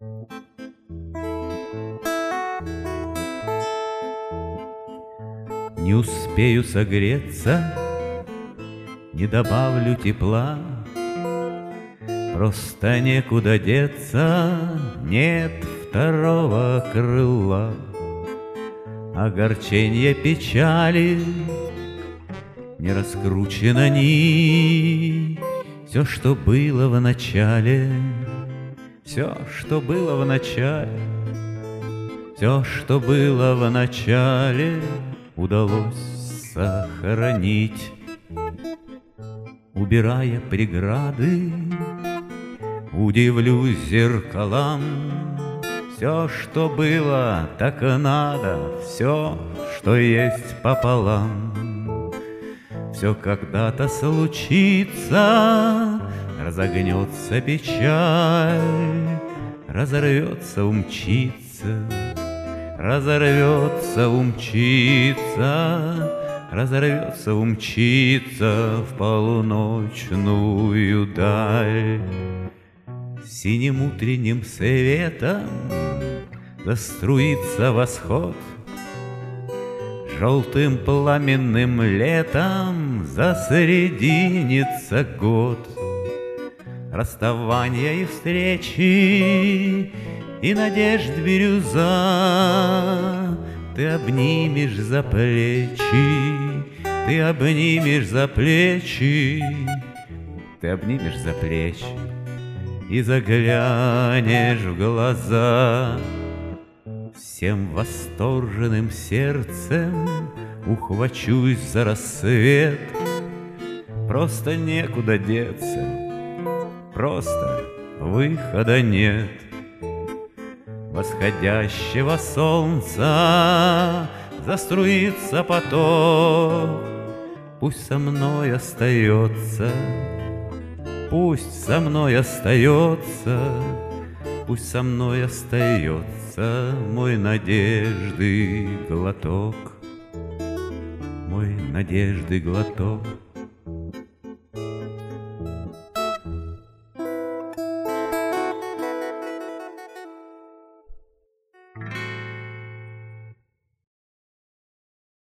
Не успею согреться, не добавлю тепла, просто некуда деться, нет второго крыла. Огорченье, печали, не раскручено нить. Все, что было в начале, все, что было в начале, все, что было в начале, удалось сохранить. Убирая преграды, удивлюсь зеркалам. Все, что было, так и надо, все, что есть пополам. Все когда-то случится, разогнется печаль, разорвется, умчится, разорвется, умчится, разорвется, умчится в полуночную даль. Синим утренним светом заструится восход, желтым пламенным летом засрединится год. Расставания и встречи, и надежд бирюза, ты обнимешь за плечи, ты обнимешь за плечи, ты обнимешь за плечи и заглянешь в глаза. Всем восторженным сердцем ухвачусь за рассвет. Просто некуда деться, просто выхода нет. Восходящего солнца заструится поток, пусть со мной остается, пусть со мной остается, пусть со мной остается мой надежды глоток, мой надежды глоток.